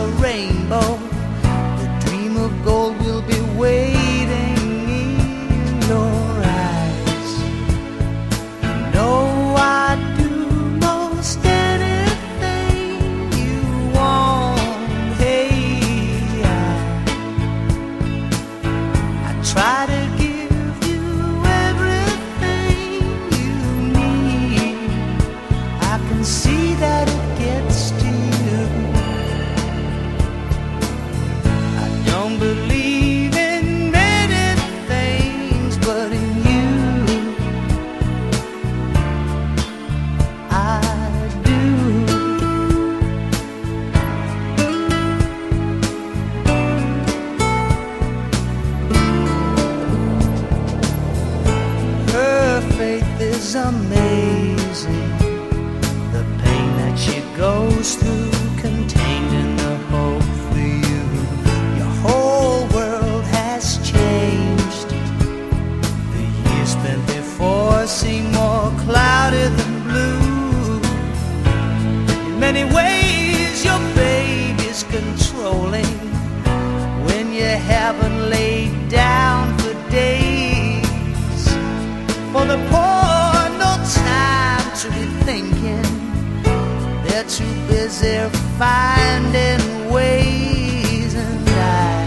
a rainbow. The dream of gold will be waiting in your eyes. You know I'd do most anything you want. Hey, I try to give you everything you need. I can see that it gets to you. I don't believe in many things, but in you I do. Her faith is amazing, the pain that she goes through, contained in the hope for you. Your whole world has changed. The years spent before seem more cloudy than blue. In many ways your baby's controlling when you haven't laid down for days. For the poor, no time to be thinking. They're too busy finding ways, and I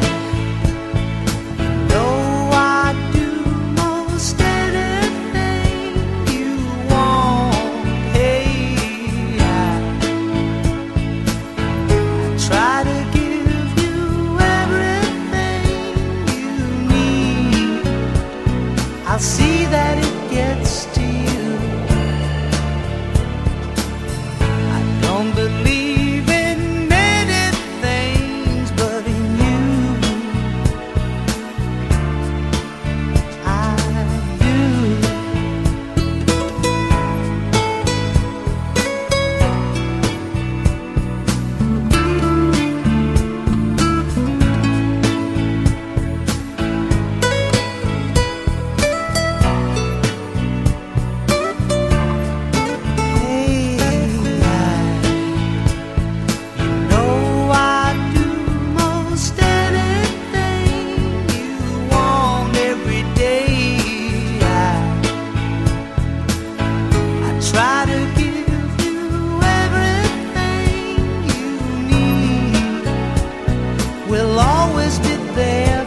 know I'd do most anything you want. Hey, I try to give you everything you need. I'll see that it gets to you. I don't believe in many things, but in you I do. Try to give you everything you need. We'll always be there.